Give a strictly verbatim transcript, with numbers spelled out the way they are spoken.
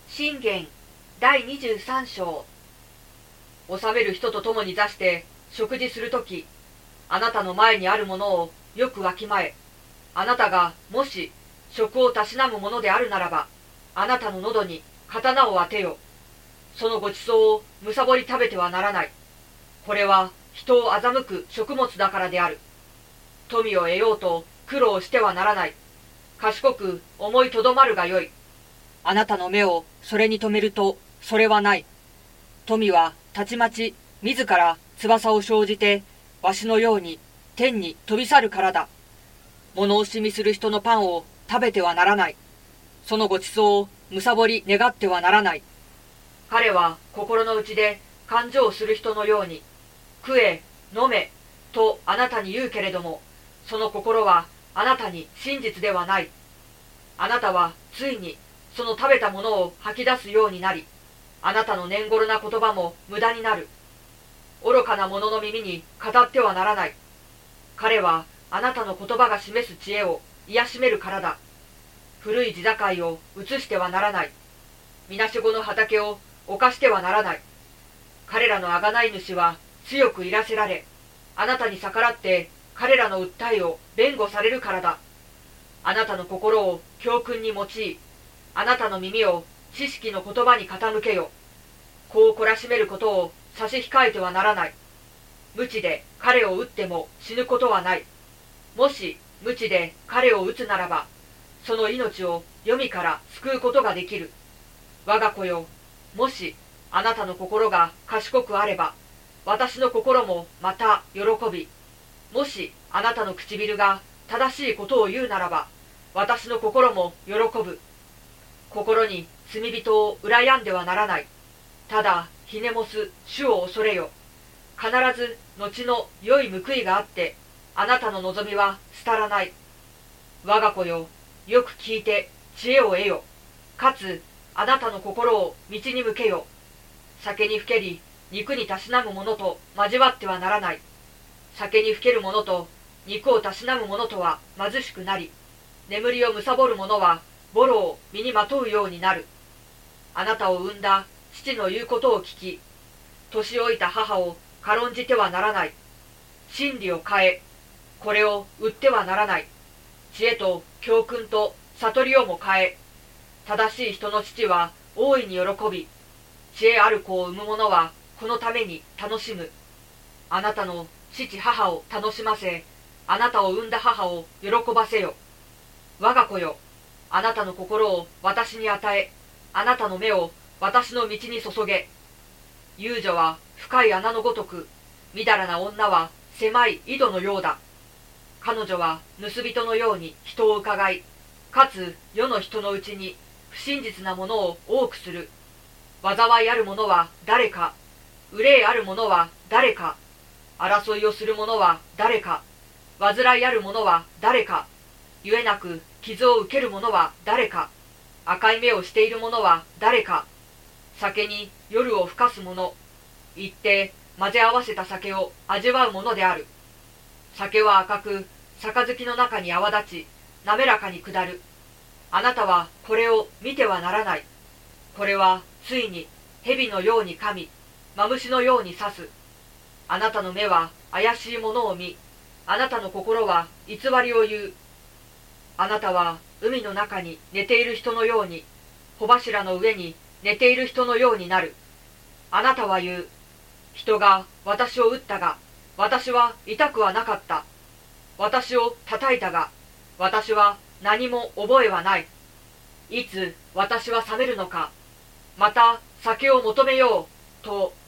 信玄だいにじゅうさん章。治める人と共に座して食事するとき、あなたの前にあるものをよくわきまえ。あなたがもし食をたしなむものであるならば、あなたの喉に刀を当てよ。そのごちそうをむさぼり食べてはならない。これは人を欺く食物だからである。富を得ようと苦労してはならない。賢く思いとどまるがよい。あなたの目をそれに留めるとそれはない。富はたちまち自ら翼を生じてわしのように天に飛び去るからだ。物惜しみする人のパンを食べてはならない。そのごちそうをむさぼり願ってはならない。彼は心の内で勘定する人のように、食え、飲め、とあなたに言うけれども、その心はあなたに真実ではない。あなたはついにその食べたものを吐き出すようになり、あなたの年頃な言葉も無駄になる。愚かな者の耳に語ってはならない。彼はあなたの言葉が示す知恵を癒しめるからだ。古い地境を移してはならない。みなしごの畑を侵してはならない。彼らの贖い主は強くいらせられ、あなたに逆らって彼らの訴えを弁護されるからだ。あなたの心を教訓に用い、あなたの耳を知識の言葉に傾けよ。子を懲らしめることを差し控えてはならない。無知で彼を撃っても死ぬことはない。もし無知で彼を撃つならば、その命を黄泉から救うことができる。我が子よ、もしあなたの心が賢くあれば、私の心もまた喜び、もしあなたの唇が正しいことを言うならば、私の心も喜ぶ。心に罪人を羨んではならない。ただひねもす主を恐れよ。必ず後の良い報いがあって、あなたの望みは廃らない。我が子よ、よく聞いて知恵を得よ。かつあなたの心を道に向けよ。酒にふけり肉にたしなむ者と交わってはならない。酒にふける者と肉をたしなむ者とは貧しくなり、眠りをむさぼる者はボロを身にまとうようになる。あなたを産んだ父の言うことを聞き、年老いた母を軽んじてはならない。真理を変え、これを売ってはならない。知恵と教訓と悟りをも変え、正しい人の父は大いに喜び、知恵ある子を産む者はこのために楽しむ。あなたの父母を楽しませ、あなたを産んだ母を喜ばせよ。我が子よ、あなたの心を私に与え、あなたの目を私の道に注げ。遊女は深い穴のごとく、みだらな女は狭い井戸のようだ。彼女は盗人のように人を伺い、かつ世の人のうちに不真実なものを多くする。災いある者は誰か、憂いある者は誰か、争いをする者は誰か、煩いある者は誰か、ゆえなく傷を受ける者は誰か、赤い目をしている者は誰か、酒に夜をふかす者、一定混ぜ合わせた酒を味わうものである。酒は赤く、杯の中に泡立ち、滑らかに下る。あなたはこれを見てはならない。これはついに蛇のように噛み、マムシのように刺す。あなたの目は怪しいものを見、あなたの心は偽りを言う。あなたは海の中に寝ている人のように、帆柱の上に寝ている人のようになる。あなたは言う。人が私を撃ったが、私は痛くはなかった。私を叩いたが、私は何も覚えはない。いつ私は冷めるのか、また酒を求めよう、と